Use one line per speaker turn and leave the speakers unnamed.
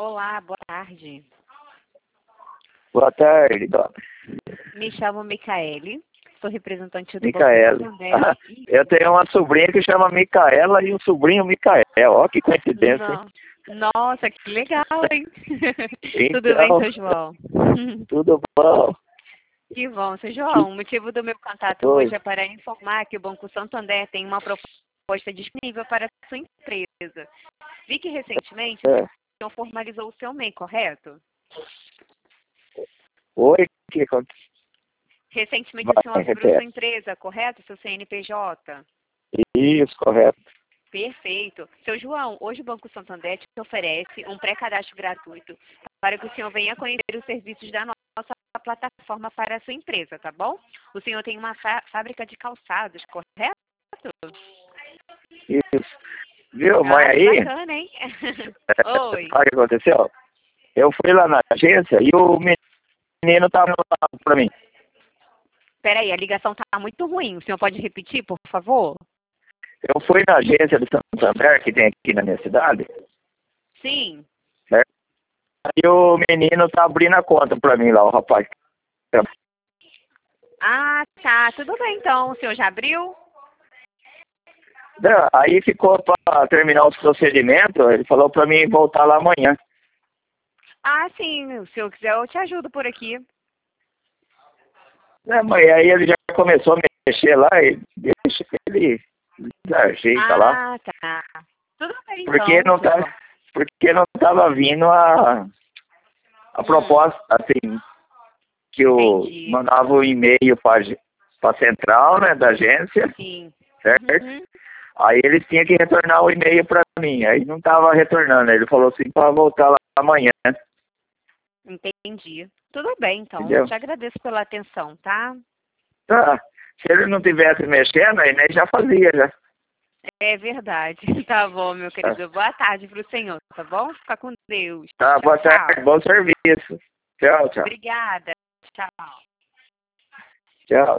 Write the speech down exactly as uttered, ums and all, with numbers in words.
Olá, boa tarde.
Boa tarde, dona.
Me chamo Micaele, sou representante do
Micaela.
Banco Santander.
Eu tenho uma sobrinha que chama Micaela e um sobrinho Micael. Ó, que coincidência, hein?
No... Nossa, que legal, hein?
Então,
Tudo bem, seu João?
Tudo bom?
Que bom, seu João. O motivo do meu contato
Oi.
hoje é para informar que o Banco Santander tem uma proposta disponível para a sua empresa. Vi que recentemente
É.
o senhor formalizou o seu M E I, correto?
Oi, que aconteceu?
Recentemente
Vai,
o senhor abriu
repete.
sua empresa, correto? Seu C N P J?
Isso, correto.
Perfeito. Seu João, hoje o Banco Santander te oferece um pré-cadastro gratuito para que o senhor venha conhecer os serviços da nossa plataforma para a sua empresa, tá bom? O senhor tem uma fábrica de calçados, correto?
Isso. Viu, mãe,
Ah, que
aí?
bacana, hein? Oi.
Sabe o que aconteceu? Eu fui lá na agência e o menino tava lá pra mim.
Peraí, a ligação tá muito ruim. O senhor pode repetir, por favor?
Eu fui na agência do Santander, que tem aqui na minha cidade,
Sim.
certo? Aí o menino tá abrindo a conta pra mim lá, o rapaz.
Ah, tá. Tudo bem, então. O senhor já abriu?
Não, aí ficou pra terminar os procedimentos, ele falou pra mim voltar lá amanhã.
Ah, sim. Se eu quiser, eu te ajudo por aqui.
É, mãe, aí ele já começou a mexer lá e deixa que ele ajeita lá.
Ah, tá. Tudo bem,
Porque
então.
não
seu
tá,
João.
porque não tava vindo a, a
Hum.
proposta, assim, que eu
Entendi.
mandava o e-mail para a central, né, da agência,
Sim.
certo?
Uhum.
Aí eles tinham que retornar o e-mail para mim, aí não tava retornando, ele falou assim para voltar lá amanhã,
Entendi. Tudo bem, então.
entendeu?
Te agradeço pela atenção, tá?
Tá, se ele não tivesse mexendo, aí nem já fazia, já.
É verdade. Tá bom, meu
Tá,
querido. Boa tarde pro senhor, tá bom? Fica com Deus.
tá,
Tchau,
boa tarde,
tchau.
bom serviço. Tchau, tchau.
Obrigada. Tchau.
Tchau.